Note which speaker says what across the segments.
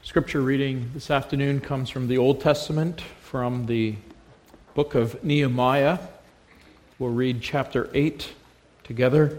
Speaker 1: Scripture reading this afternoon comes from the Old Testament, from the book of Nehemiah. We'll read chapter 8 together.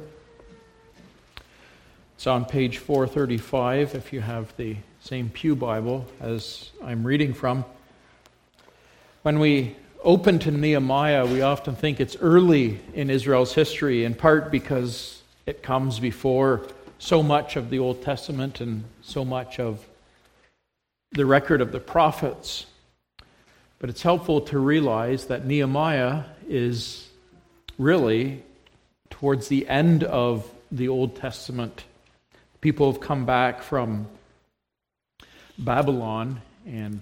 Speaker 1: It's on page 435 if you have the same Pew Bible as I'm reading from. When we open to Nehemiah, we often think it's early in Israel's history, in part because it comes before so much of the Old Testament and so much of the record of the prophets. But it's helpful to realize that Nehemiah is really towards the end of the Old Testament. People have come back from Babylon, and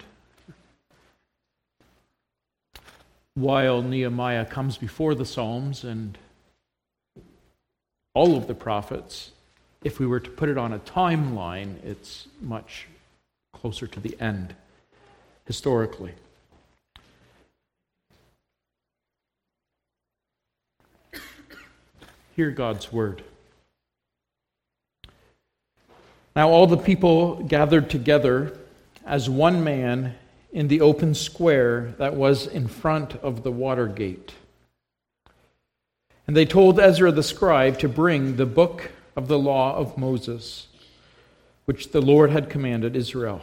Speaker 1: while Nehemiah comes before the Psalms and all of the prophets, if we were to put it on a timeline, it's much closer to the end, historically. Hear God's word. Now all the people gathered together as one man in the open square that was in front of the water gate. And they told Ezra the scribe to bring the book of the law of Moses, which the Lord had commanded Israel.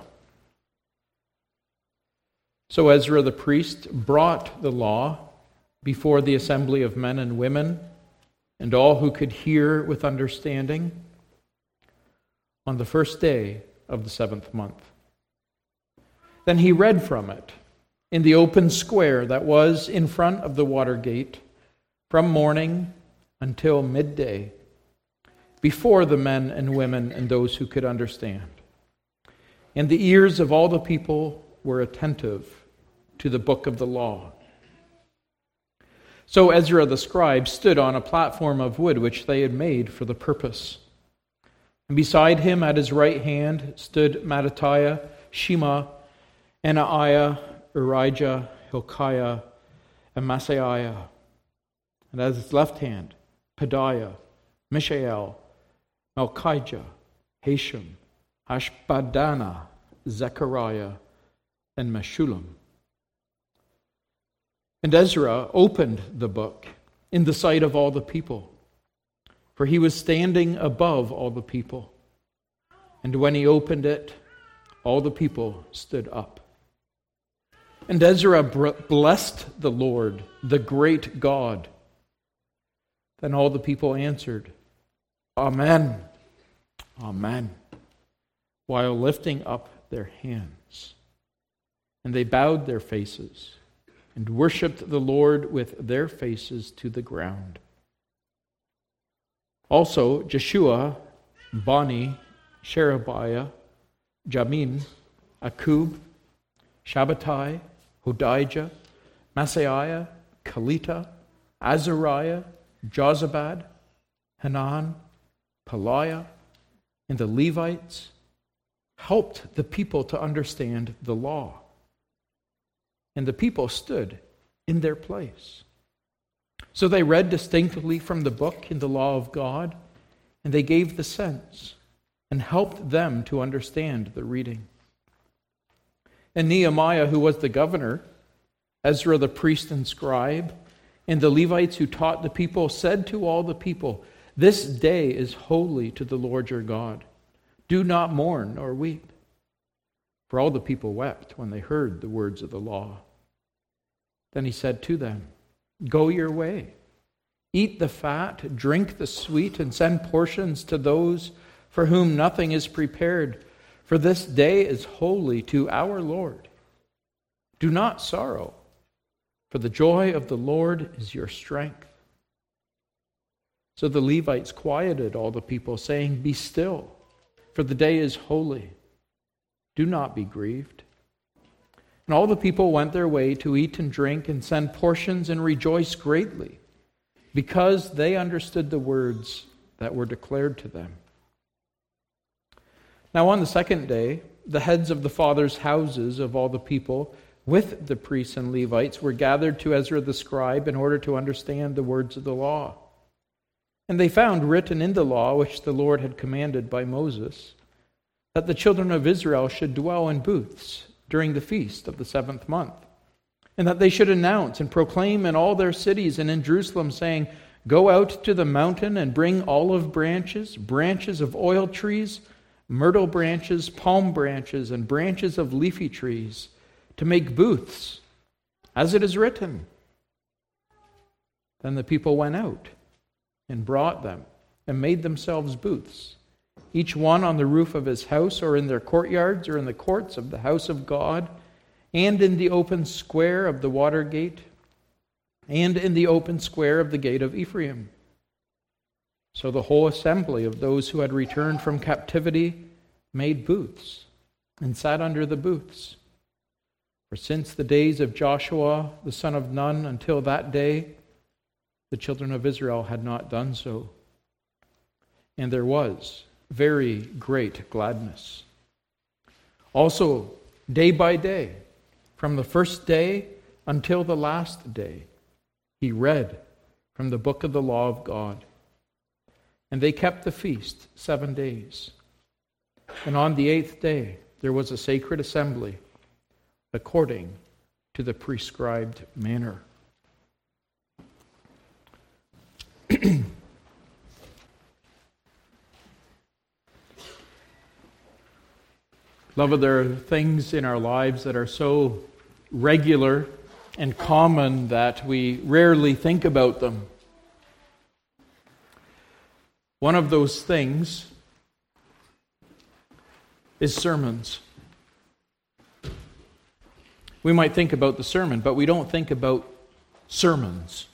Speaker 1: So Ezra the priest brought the law before the assembly of men and women and all who could hear with understanding on the first day of the 7th month. Then he read from it in the open square that was in front of the water gate from morning until midday, before the men and women and those who could understand. And the ears of all the people were attentive to the book of the law. So Ezra the scribe stood on a platform of wood which they had made for the purpose. And beside him at his right hand stood Mattithiah, Shema, Anaiah, Urijah, Hilkiah, and Maaseiah. And at his left hand, Pedaiah, Mishael, Malchijah, Hashem, Ashbaddanah, Zechariah, and Meshullam. And Ezra opened the book in the sight of all the people, for he was standing above all the people. And when he opened it, all the people stood up. And Ezra blessed the Lord, the great God. Then all the people answered, Amen, Amen, while lifting up their hands. And they bowed their faces and worshipped the Lord with their faces to the ground. Also Jeshua, Bani, Sherebiah, Jamin, Akub, Shabbatai, Hodijah, Maaseiah, Kelita, Azariah, Jozabad, Hanan, Pelaiah, and the Levites helped the people to understand the law. And the people stood in their place. So they read distinctly from the book in the law of God, and they gave the sense and helped them to understand the reading. And Nehemiah, who was the governor, Ezra the priest and scribe, and the Levites who taught the people, said to all the people, This day is holy to the Lord your God. Do not mourn or weep. For all the people wept when they heard the words of the law. Then he said to them, Go your way. Eat the fat, drink the sweet, and send portions to those for whom nothing is prepared. For this day is holy to our Lord. Do not sorrow, for the joy of the Lord is your strength. So the Levites quieted all the people, saying, Be still, for the day is holy. Do not be grieved. And all the people went their way to eat and drink and send portions and rejoice greatly, because they understood the words that were declared to them. Now on the second day, the heads of the fathers' houses of all the people, with the priests and Levites, were gathered to Ezra the scribe in order to understand the words of the law. And they found written in the law, which the Lord had commanded by Moses, that the children of Israel should dwell in booths during the feast of the 7th month, and that they should announce and proclaim in all their cities and in Jerusalem, saying, "Go out to the mountain and bring olive branches, branches of oil trees, myrtle branches, palm branches, and branches of leafy trees, to make booths, as it is written." Then the people went out and brought them and made themselves booths, each one on the roof of his house, or in their courtyards, or in the courts of the house of God, and in the open square of the water gate, and in the open square of the gate of Ephraim. So the whole assembly of those who had returned from captivity made booths, and sat under the booths. For since the days of Joshua the son of Nun until that day, the children of Israel had not done so. And there was very great gladness. Also, day by day, from the first day until the last day, he read from the book of the law of God. And they kept the feast 7 days. And on the 8th day, there was a sacred assembly, according to the prescribed manner. Beloved, there are things in our lives that are so regular and common that we rarely think about them. One of those things is sermons. We might think about the sermon, but we don't think about sermons.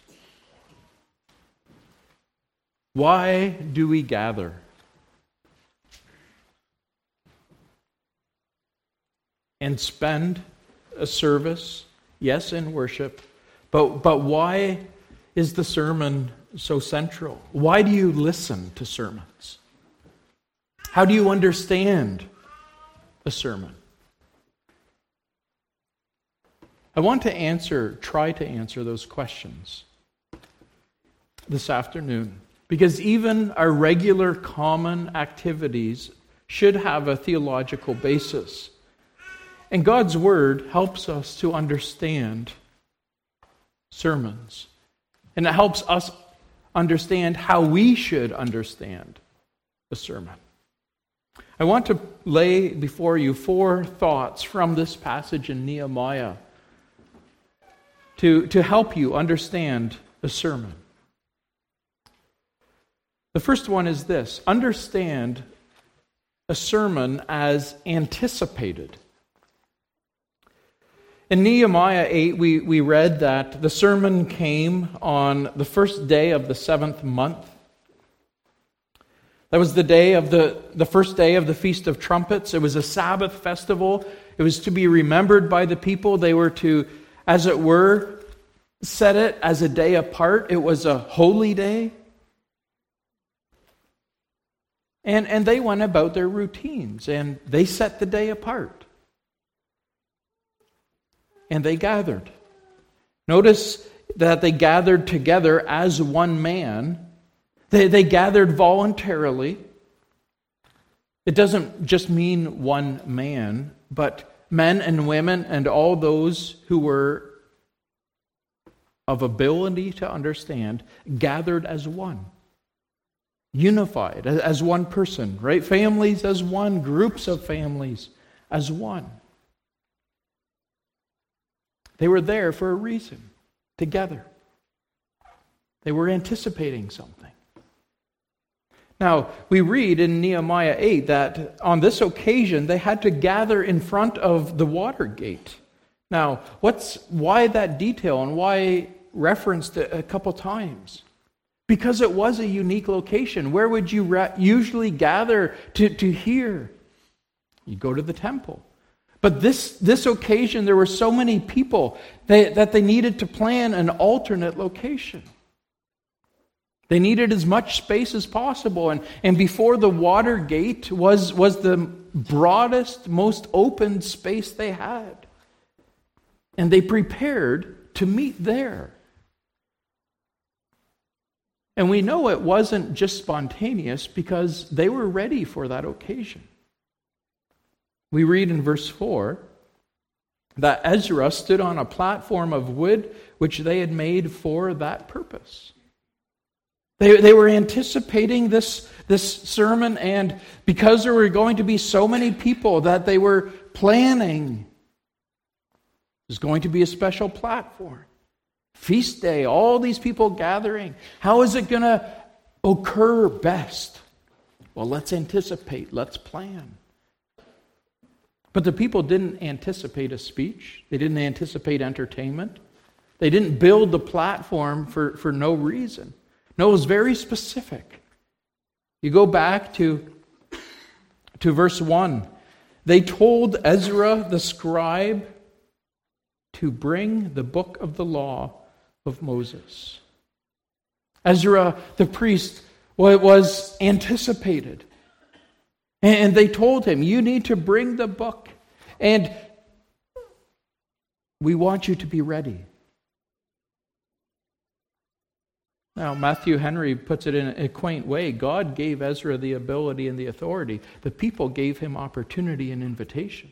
Speaker 1: Why do we gather? And spend a service, yes, in worship, but why is the sermon so central? Why do you listen to sermons? How do you understand a sermon? I want to try to answer those questions this afternoon, because even our regular common activities should have a theological basis. And God's Word helps us to understand sermons. And it helps us understand how we should understand a sermon. I want to lay before you 4 thoughts from this passage in Nehemiah to help you understand a sermon. The first one is this: understand a sermon as anticipated. In Nehemiah 8, we read that the sermon came on the first day of the 7th month. That was the day of the first day of the Feast of Trumpets. It was a Sabbath festival. It was to be remembered by the people. They were to, as it were, set it as a day apart. It was a holy day. And they went about their routines, and they set the day apart. And they gathered. Notice that they gathered together as one man. They gathered voluntarily. It doesn't just mean one man, but men and women and all those who were of ability to understand gathered as one. Unified as one person, right? Families as one, groups of families as one. They were there for a reason, together. They were anticipating something. Now, we read in Nehemiah 8 that on this occasion they had to gather in front of the water gate. Now, why that detail and why referenced it a couple times? Because it was a unique location. Where would you usually gather to hear? You go to the temple. But this occasion, there were so many people that they needed to plan an alternate location. They needed as much space as possible. And before the water gate was the broadest, most open space they had. And they prepared to meet there. And we know it wasn't just spontaneous because they were ready for that occasion. We read in verse 4 that Ezra stood on a platform of wood which they had made for that purpose. They were anticipating this sermon, and because there were going to be so many people that they were planning, there's going to be a special platform. Feast day, all these people gathering. How is it going to occur best? Well, let's anticipate, let's plan. But the people didn't anticipate a speech. They didn't anticipate entertainment. They didn't build the platform for no reason. No, it was very specific. You go back to verse 1. They told Ezra the scribe to bring the book of the law of Moses. Ezra, the priest, was anticipated. And they told him, you need to bring the book. And we want you to be ready. Now, Matthew Henry puts it in a quaint way. God gave Ezra the ability and the authority. The people gave him opportunity and invitation.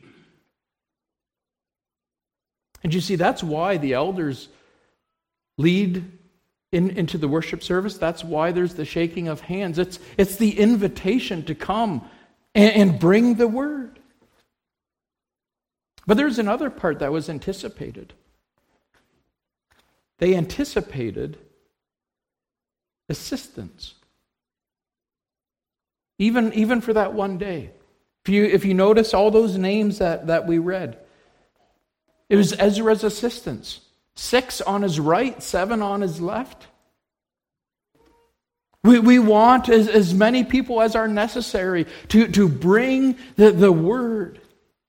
Speaker 1: And you see, that's why the elders lead into the worship service. That's why there's the shaking of hands. It's the invitation to come and bring the word. But there's another part that was anticipated. They anticipated assistance. Even for that one day. If you notice all those names that we read, it was Ezra's assistants. 6 on his right, 7 on his left. We want as many people as are necessary to bring the word.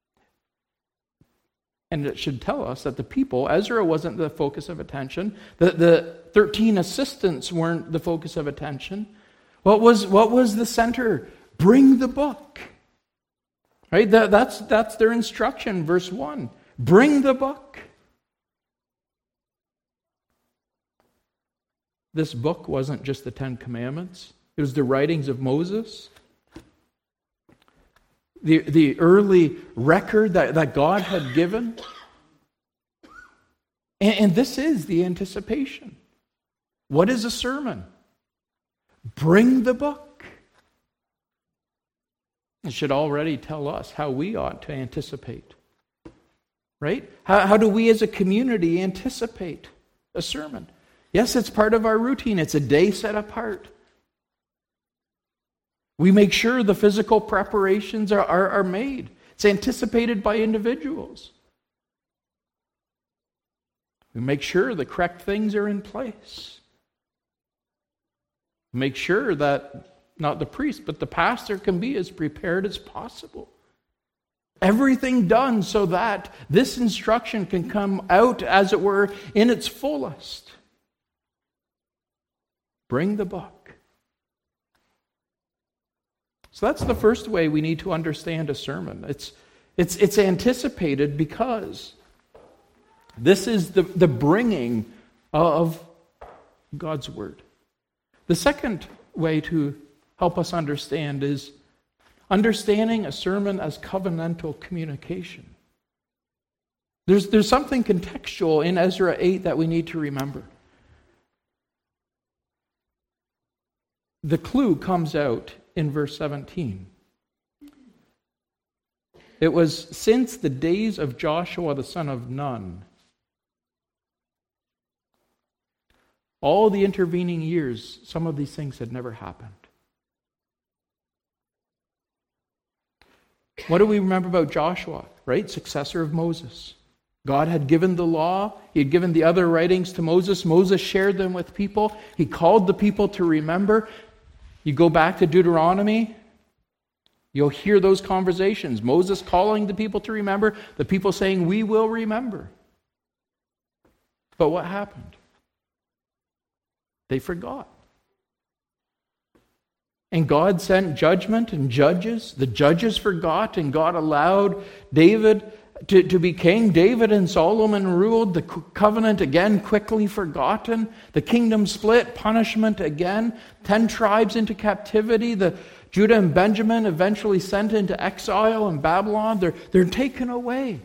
Speaker 1: And it should tell us that the people, Ezra wasn't the focus of attention. The 13 assistants weren't the focus of attention. What was the center? Bring the book. Right? That's their instruction, verse 1. Bring the book. This book wasn't just the 10 Commandments. It was the writings of Moses. The early record that God had given. And this is the anticipation. What is a sermon? Bring the book. It should already tell us how we ought to anticipate. Right? How do we as a community anticipate a sermon? Yes, it's part of our routine. It's a day set apart. We make sure the physical preparations are made. It's anticipated by individuals. We make sure the correct things are in place. We make sure that not the priest, but the pastor can be as prepared as possible. Everything done so that this instruction can come out, as it were, in its fullest. Bring the book. So that's the first way we need to understand a sermon. It's anticipated because this is the bringing of God's word. The second way to help us understand is understanding a sermon as covenantal communication. There's something contextual in Ezra 8 that we need to remember. The clue comes out in verse 17. It was since the days of Joshua the son of Nun. All the intervening years, some of these things had never happened. What do we remember about Joshua, right? Successor of Moses. God had given the law. He had given the other writings to Moses. Moses shared them with people. He called the people to remember. You go back to Deuteronomy, you'll hear those conversations. Moses calling the people to remember, the people saying, we will remember. But what happened? They forgot. And God sent judgment and judges. The judges forgot, and God allowed David to be king. David and Solomon ruled. The covenant again quickly forgotten. The kingdom split. Punishment again. 10 tribes into captivity. The Judah and Benjamin eventually sent into exile in Babylon. They're taken away.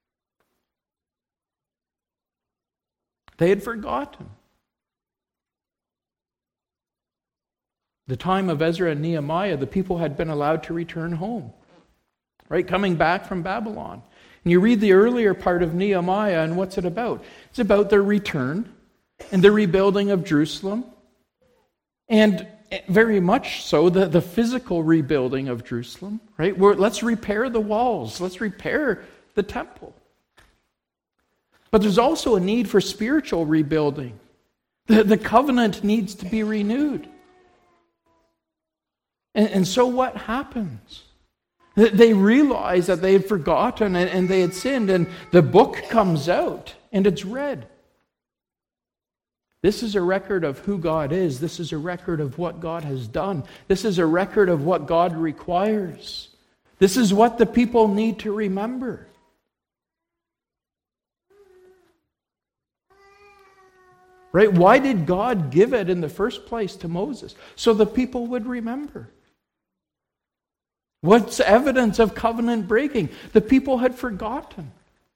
Speaker 1: They had forgotten. The time of Ezra and Nehemiah, the people had been allowed to return home, right? Coming back from Babylon. And you read the earlier part of Nehemiah, and what's it about? It's about their return and the rebuilding of Jerusalem. And very much so, the physical rebuilding of Jerusalem, right? Let's repair the walls. Let's repair the temple. But there's also a need for spiritual rebuilding. The covenant needs to be renewed. And so what happens? They realize that they had forgotten and they had sinned, and the book comes out and it's read. This is a record of who God is. This is a record of what God has done. This is a record of what God requires. This is what the people need to remember. Right? Why did God give it in the first place to Moses? So the people would remember. What's evidence of covenant breaking? The people had forgotten.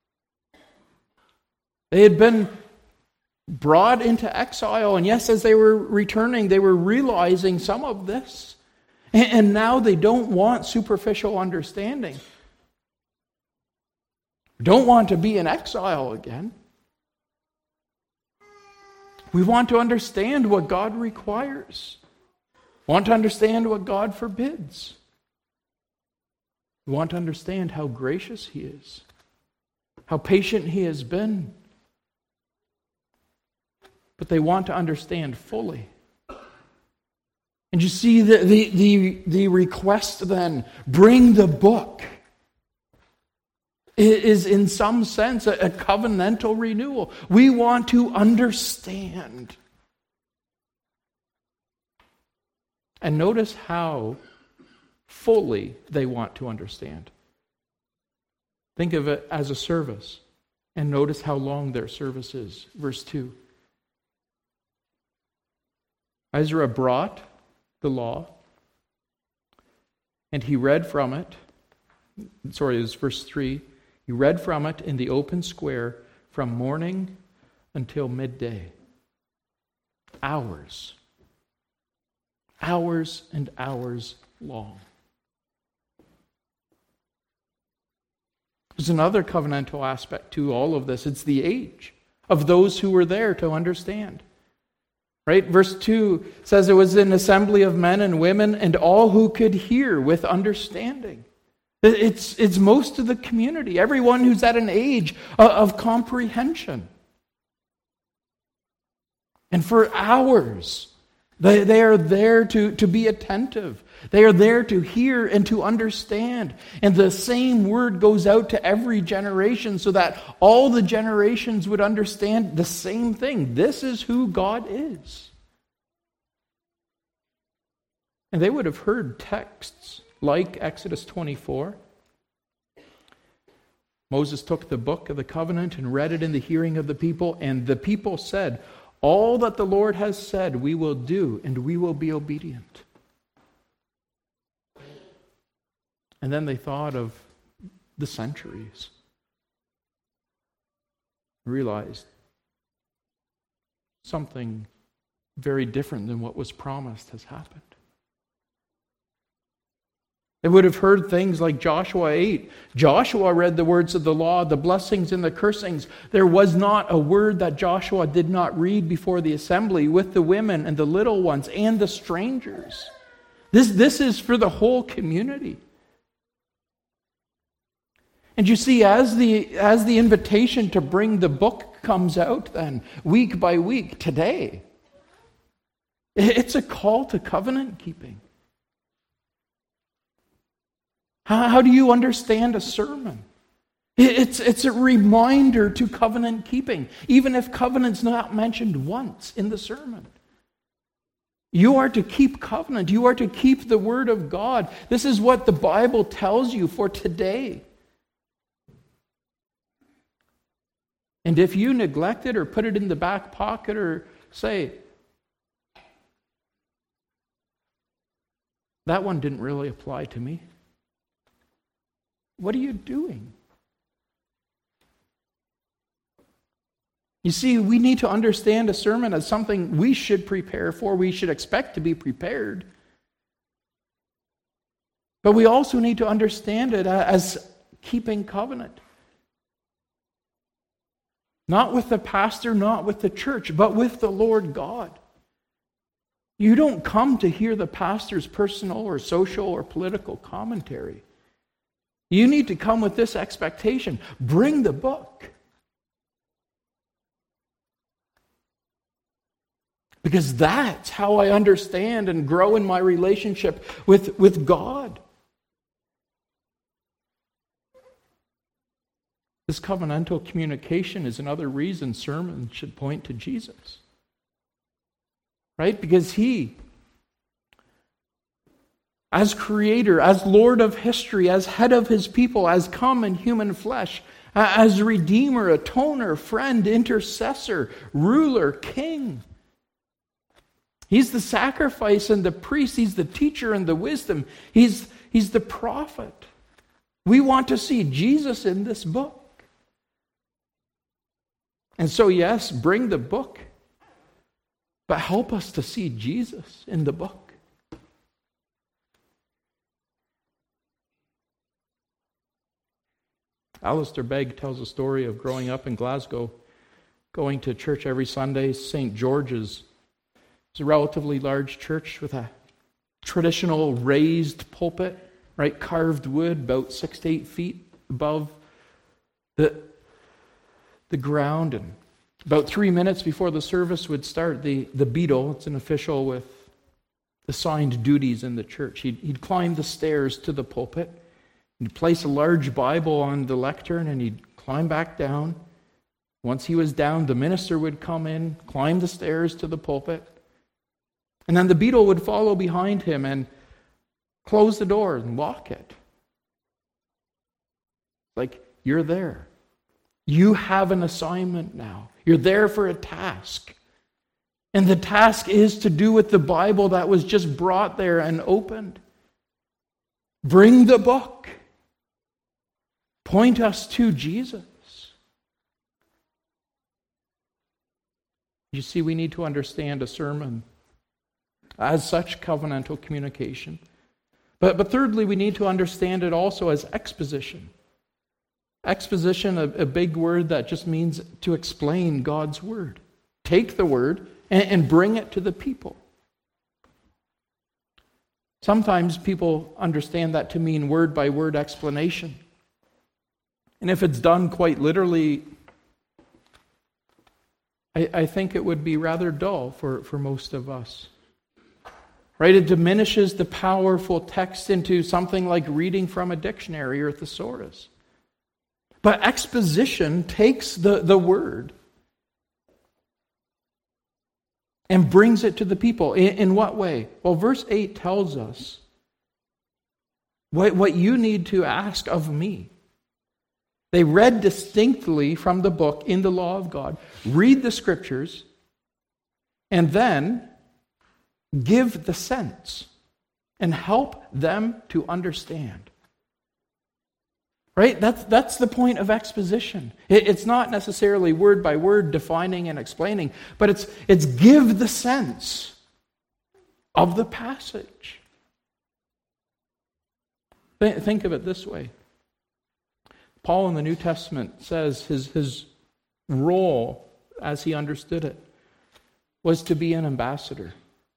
Speaker 1: They had been brought into exile, and yes, as they were returning, they were realizing some of this. And now they don't want superficial understanding. Don't want to be in exile again. We want to understand what God requires. Want to understand what God forbids. We want to understand how gracious He is, how patient He has been. But they want to understand fully. And you see the request then, bring the book, is in some sense a covenantal renewal. We want to understand. And notice how fully they want to understand. Think of it as a service. And notice how long their service is. Verse 2. Ezra brought the law, and he read from it. Sorry, it was verse 3. He read from it in the open square from morning until midday. Hours. Hours and hours long. There's another covenantal aspect to all of this. It's the age of those who were there to understand. Right? Verse 2 says it was an assembly of men and women and all who could hear with understanding. It's most of the community, everyone who's at an age of comprehension. And for hours, they are there to be attentive. They are there to hear and to understand. And the same word goes out to every generation so that all the generations would understand the same thing. This is who God is. And they would have heard texts like Exodus 24. Moses took the book of the covenant and read it in the hearing of the people, and the people said, "All that the Lord has said we will do, and we will be obedient." And then they thought of the centuries. Realized something very different than what was promised has happened. They would have heard things like Joshua 8. Joshua read the words of the law, the blessings and the cursings. There was not a word that Joshua did not read before the assembly with the women and the little ones and the strangers. This is for the whole community. And you see, as the invitation to bring the book comes out then, week by week, today, it's a call to covenant keeping. How do you understand a sermon? It's a reminder to covenant keeping, even if covenant's not mentioned once in the sermon. You are to keep covenant. You are to keep the word of God. This is what the Bible tells you for today. And if you neglect it or put it in the back pocket or say, that one didn't really apply to me. What are you doing? You see, we need to understand a sermon as something we should prepare for. We should expect to be prepared. But we also need to understand it as keeping covenant. Not with the pastor, not with the church, but with the Lord God. You don't come to hear the pastor's personal or social or political commentary. You need to come with this expectation. Bring the book. Because that's how I understand and grow in my relationship with God. This covenantal communication is another reason sermons should point to Jesus. Right? Because He, as Creator, as Lord of history, as head of His people, as come in human flesh, as Redeemer, Atoner, Friend, Intercessor, Ruler, King. He's the sacrifice and the priest. He's the teacher and the wisdom. He's the prophet. We want to see Jesus in this book. And so, yes, bring the book, but help us to see Jesus in the book. Alistair Begg tells a story of growing up in Glasgow, going to church every Sunday. St. George's. It's a relatively large church with a traditional raised pulpit, right? Carved wood, about 6 to 8 feet above the ground. And about 3 minutes before the service would start, the beadle, it's an official with assigned duties in the church, he'd climb the stairs to the pulpit, he'd place a large Bible on the lectern, and he'd climb back down. Once he was down, the minister would come in, climb the stairs to the pulpit, and then the beadle would follow behind him and close the door and lock it. Like, you're there. You have an assignment now. You're there for a task. And the task is to do with the Bible that was just brought there and opened. Bring the book. Point us to Jesus. You see, we need to understand a sermon as such covenantal communication. But thirdly, we need to understand it also as exposition. Exposition, a big word that just means to explain God's word. Take the word and bring it to the people. Sometimes people understand that to mean word-by-word explanation. And if it's done quite literally, I think it would be rather dull for most of us. Right? It diminishes the powerful text into something like reading from a dictionary or a thesaurus. But exposition takes the word and brings it to the people. In what way? Well, verse 8 tells us what you need to ask of me. They read distinctly from the book in the law of God, read the scriptures, and then give the sense and help them to understand. Right? That's the point of exposition. It's not necessarily word by word defining and explaining, but it's give the sense of the passage. Think of it this way. Paul in the New Testament says his role, as he understood it, was to be an ambassador.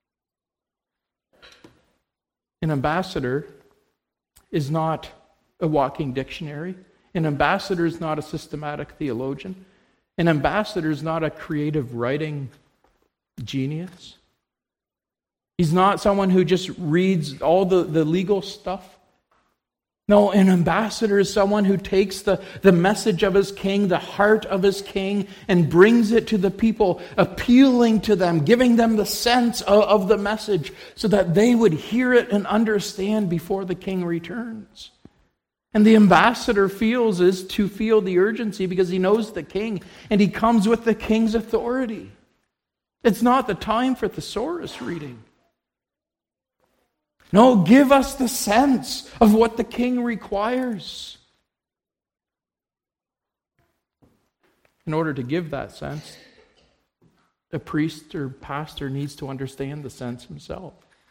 Speaker 1: An ambassador is not a walking dictionary. An ambassador is not a systematic theologian. An ambassador is not a creative writing genius. He's not someone who just reads all the legal stuff. No, an ambassador is someone who takes the message of his king, the heart of his king, and brings it to the people, appealing to them, giving them the sense of the message so that they would hear it and understand before the king returns. And the ambassador is to feel the urgency because he knows the king, and he comes with the king's authority. It's not the time for thesaurus reading. No, give us the sense of what the king requires. In order to give that sense, the priest or pastor needs to understand the sense himself.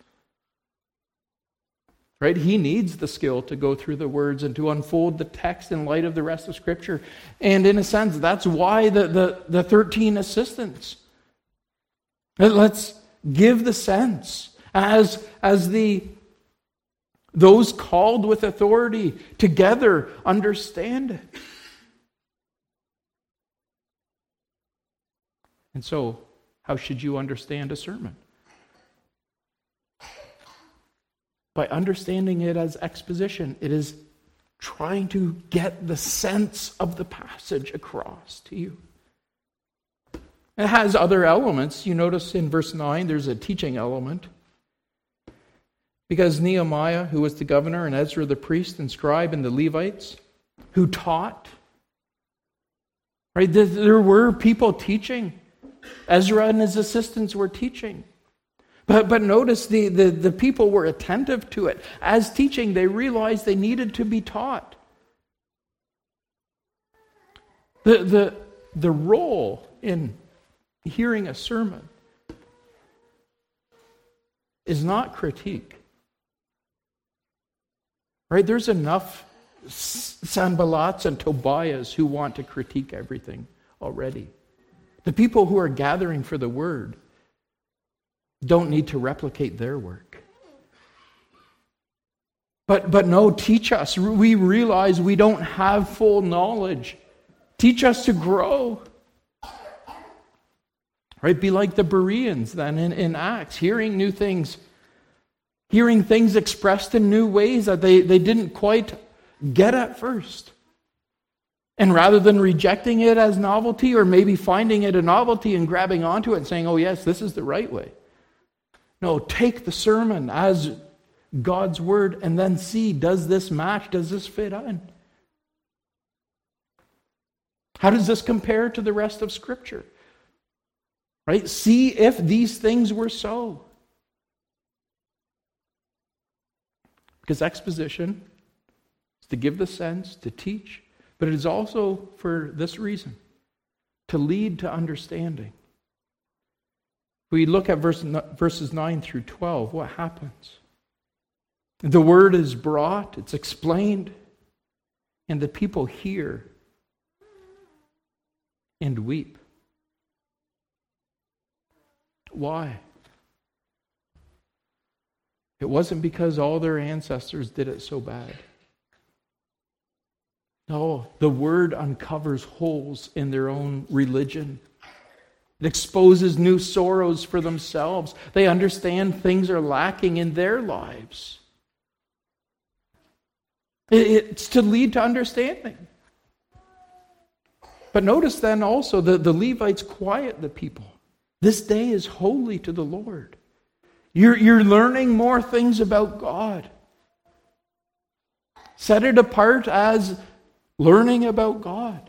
Speaker 1: Right? He needs the skill to go through the words and to unfold the text in light of the rest of Scripture. And in a sense, that's why the 13 assistants. Let's give the sense as those called with authority together understand it. And so, how should you understand a sermon? By understanding it as exposition. It is trying to get the sense of the passage across to you. It has other elements. You notice in verse 9 there's a teaching element. Because Nehemiah, who was the governor, and Ezra the priest and scribe, and the Levites, who taught, right? There were people teaching. Ezra and his assistants were teaching. But notice the people were attentive to it. As teaching, they realized they needed to be taught. The role in hearing a sermon is not critique. Right? There's enough Sanballats and Tobiahs who want to critique everything already. The people who are gathering for the word don't need to replicate their work. But no, teach us. We realize we don't have full knowledge. Teach us to grow. Right? Be like the Bereans then in Acts, hearing new things, hearing things expressed in new ways that they didn't quite get at first. And rather than rejecting it as novelty, or maybe finding it a novelty and grabbing onto it and saying, oh yes, this is the right way. No, take the sermon as God's word and then see, does this match? Does this fit in? How does this compare to the rest of Scripture? Right? See if these things were so. Because exposition is to give the sense, to teach, but it is also for this reason, to lead to understanding. We look at verses 9 through 12, what happens? The word is brought, it's explained, and the people hear and weep. Why? It wasn't because all their ancestors did it so bad. No, the word uncovers holes in their own religion. It exposes new sorrows for themselves. They understand things are lacking in their lives. It's to lead to understanding. But notice then also that the Levites quiet the people. This day is holy to the Lord. You're learning more things about God. Set it apart as learning about God.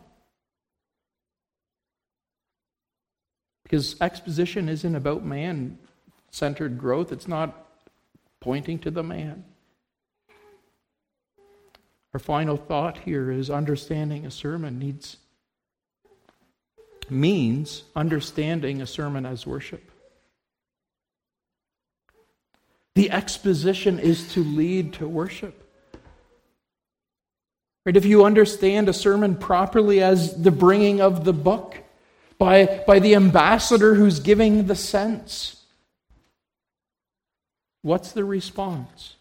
Speaker 1: Because exposition isn't about man-centered growth. It's not pointing to the man. Our final thought here is understanding a sermon means understanding a sermon as worship. The exposition is to lead to worship. Right? If you understand a sermon properly as the bringing of the book, by the ambassador who's giving the sense, what's the response?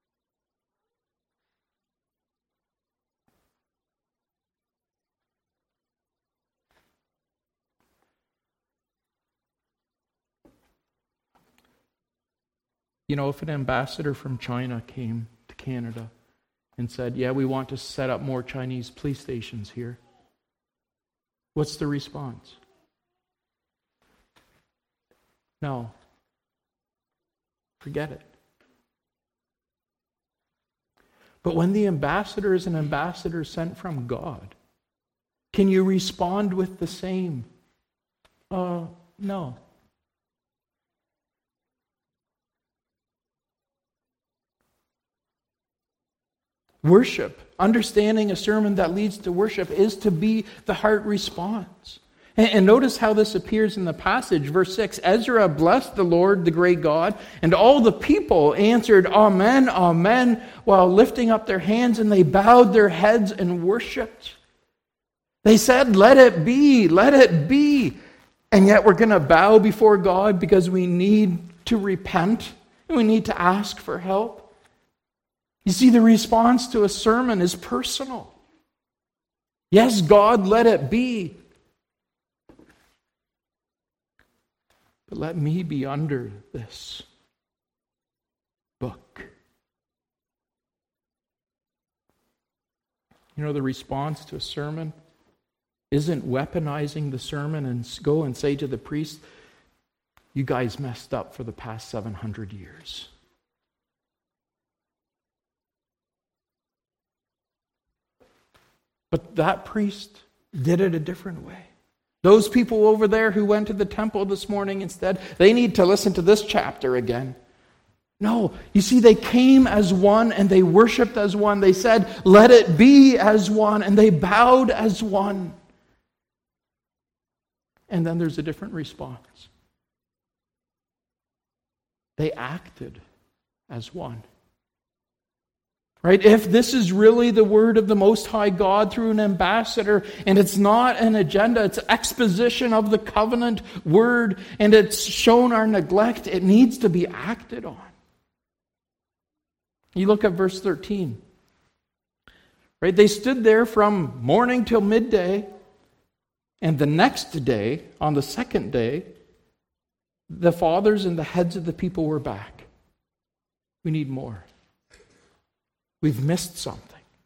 Speaker 1: You know, if an ambassador from China came to Canada and said, yeah, we want to set up more Chinese police stations here, what's the response? No. Forget it. But when the ambassador is an ambassador sent from God, can you respond with the same? No. Worship, understanding a sermon that leads to worship, is to be the heart response. And notice how this appears in the passage. Verse 6, Ezra blessed the Lord, the great God, and all the people answered, Amen, Amen, while lifting up their hands, and they bowed their heads and worshipped. They said, let it be, let it be. And yet we're going to bow before God because we need to repent and we need to ask for help. You see, the response to a sermon is personal. Yes, God, let it be. But let me be under this book. You know, the response to a sermon isn't weaponizing the sermon and go and say to the priest, you guys messed up for the past 700 years. But that priest did it a different way. Those people over there who went to the temple this morning instead, they need to listen to this chapter again. No, you see, they came as one and they worshiped as one. They said, let it be as one, and they bowed as one. And then there's a different response. They acted as one. Right? If this is really the word of the Most High God through an ambassador, and it's not an agenda, it's exposition of the covenant word, and it's shown our neglect, it needs to be acted on. You look at verse 13. Right? They stood there from morning till midday, and the next day, on the second day, the fathers and the heads of the people were back. We need more. We've missed something.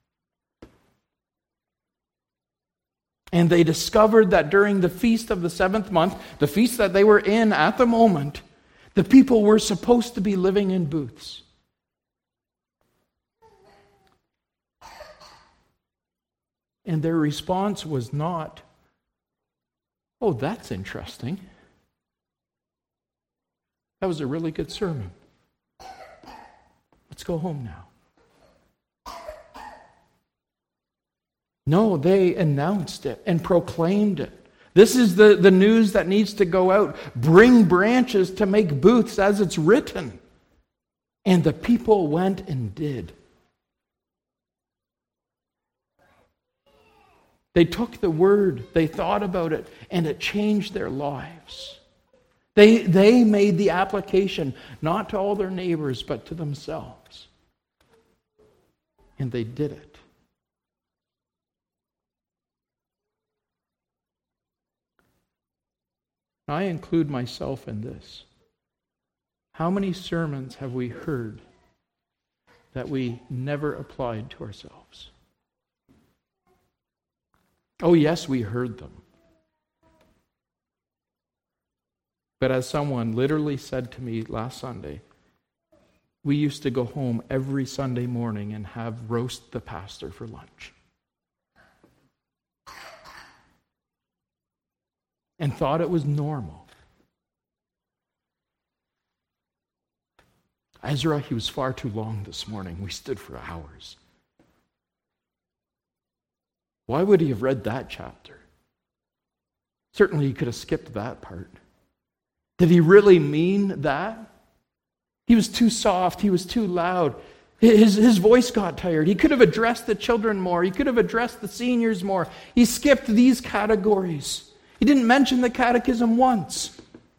Speaker 1: And they discovered that during the feast of the 7th month, the feast that they were in at the moment, the people were supposed to be living in booths. And their response was not, oh, that's interesting. That was a really good sermon. Let's go home now. No, they announced it and proclaimed it. This is the news that needs to go out. Bring branches to make booths as it's written. And the people went and did. They took the word, they thought about it, and it changed their lives. They made the application, not to all their neighbors, but to themselves. And they did it. I include myself in this. How many sermons have we heard that we never applied to ourselves? Oh, yes, we heard them. But as someone literally said to me last Sunday, we used to go home every Sunday morning and have roast the pastor for lunch. And thought it was normal. Ezra, he was far too long this morning. We stood for hours. Why would he have read that chapter? Certainly he could have skipped that part. Did he really mean that? He was too soft. He was too loud. His voice got tired. He could have addressed the children more. He could have addressed the seniors more. He skipped these categories. He didn't mention the catechism once.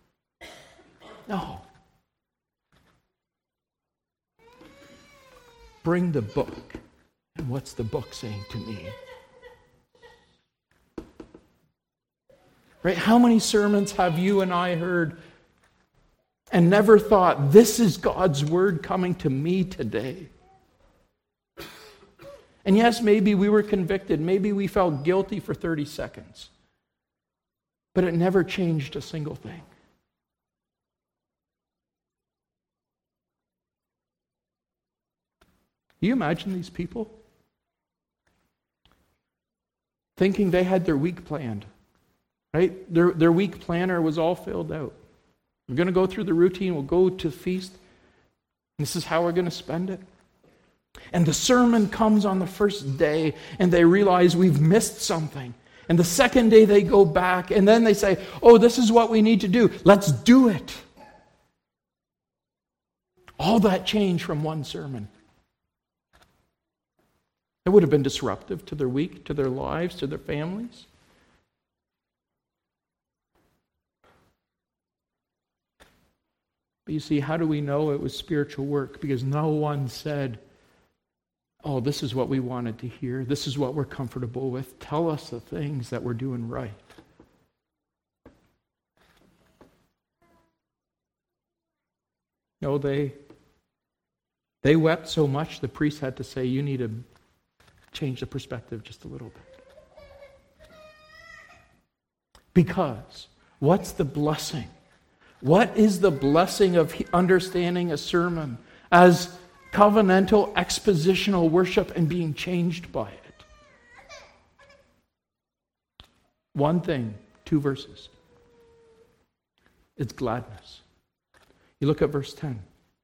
Speaker 1: No. Bring the book. And what's the book saying to me? Right? How many sermons have you and I heard and never thought, this is God's word coming to me today? And yes, maybe we were convicted. Maybe we felt guilty for 30 seconds. But it never changed a single thing. Can you imagine these people? Thinking they had their week planned. Right? Their week planner was all filled out. We're going to go through the routine. We'll go to the feast. This is how we're going to spend it. And the sermon comes on the first day, and they realize we've missed something. And the second day they go back, and then they say, oh, this is what we need to do. Let's do it. All that changed from one sermon. It would have been disruptive to their week, to their lives, to their families. But you see, how do we know it was spiritual work? Because no one said, oh, this is what we wanted to hear. This is what we're comfortable with. Tell us the things that we're doing right. No, they wept so much, the priest had to say, you need to change the perspective just a little bit. Because what's the blessing? What is the blessing of understanding a sermon as covenantal, expositional worship and being changed by it? One thing, 2 verses. It's gladness. You look at verse 10.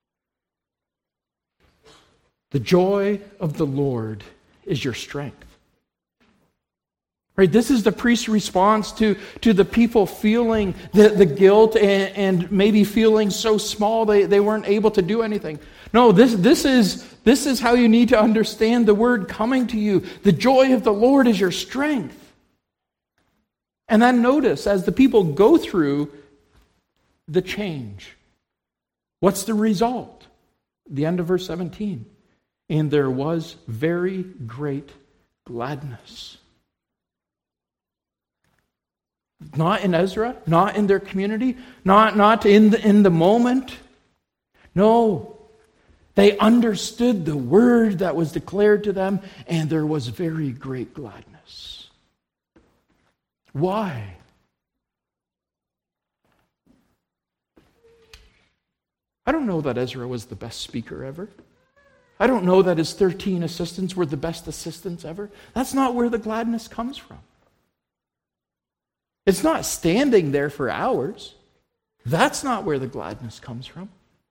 Speaker 1: The joy of the Lord is your strength. Right? This is the priest's response to the people feeling the guilt and maybe feeling so small they weren't able to do anything. No, this is how you need to understand the word coming to you. The joy of the Lord is your strength. And then notice, as the people go through the change, what's the result? The end of verse 17. And there was very great gladness. Not in Ezra, not in their community, not in the moment. No, they understood the word that was declared to them, and there was very great gladness. Why? I don't know that Ezra was the best speaker ever. I don't know that his 13 assistants were the best assistants ever. That's not where the gladness comes from. It's not standing there for hours. That's not where the gladness comes from.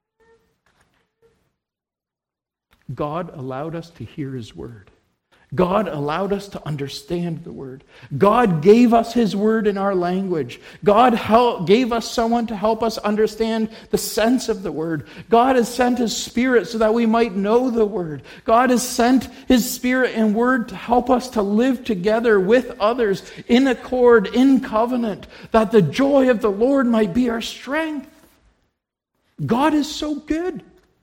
Speaker 1: God allowed us to hear His word. God allowed us to understand the word. God gave us His word in our language. God gave us someone to help us understand the sense of the word. God has sent His Spirit so that we might know the word. God has sent His Spirit and word to help us to live together with others in accord, in covenant, that the joy of the Lord might be our strength. God is so good.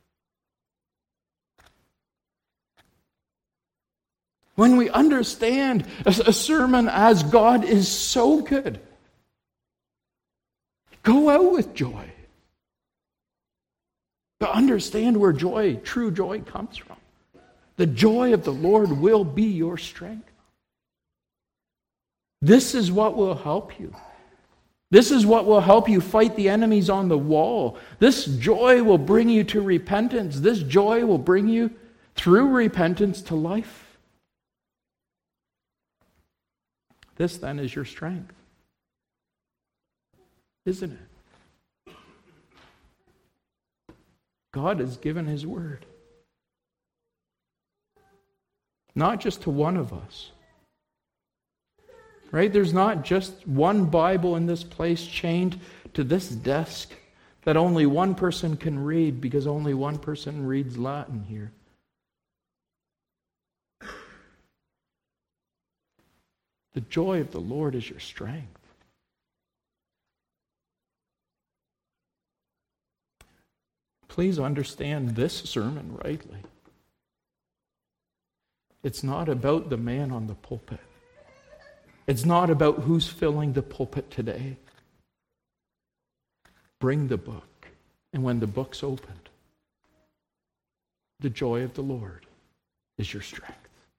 Speaker 1: When we understand a sermon as God is so good, go out with joy. To understand where joy, true joy, comes from. The joy of the Lord will be your strength. This is what will help you. This is what will help you fight the enemies on the wall. This joy will bring you to repentance. This joy will bring you, through repentance, to life. This, then, is your strength. Isn't it? God has given His word. Not just to one of us. Right? There's not just one Bible in this place chained to this desk that only one person can read because only one person reads Latin here. The joy of the Lord is your strength. Please understand this sermon rightly. It's not about the man on the pulpit. It's not about who's filling the pulpit today. Bring the book, and when the book's opened, the joy of the Lord is your strength.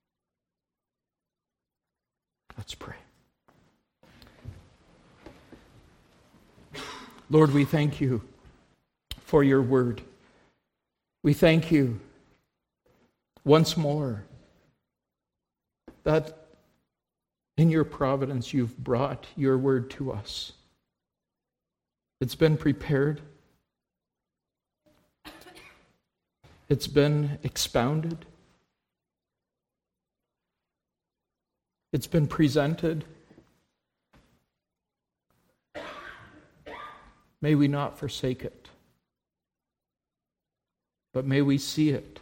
Speaker 1: Let's pray. Lord, we thank you for your word. We thank you once more that in your providence you've brought your word to us. It's been prepared. It's been expounded. It's been presented. May we not forsake it, but may we see it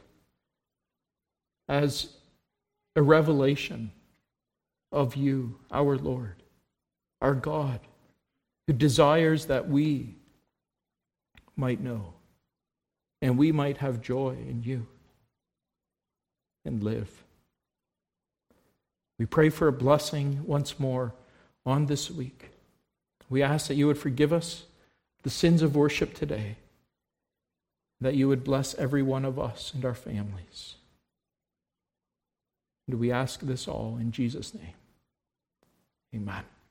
Speaker 1: as a revelation of you, our Lord, our God, who desires that we might know and we might have joy in you and live. We pray for a blessing once more on this week. We ask that you would forgive us the sins of worship today, that you would bless every one of us and our families. And we ask this all in Jesus' name. Amen.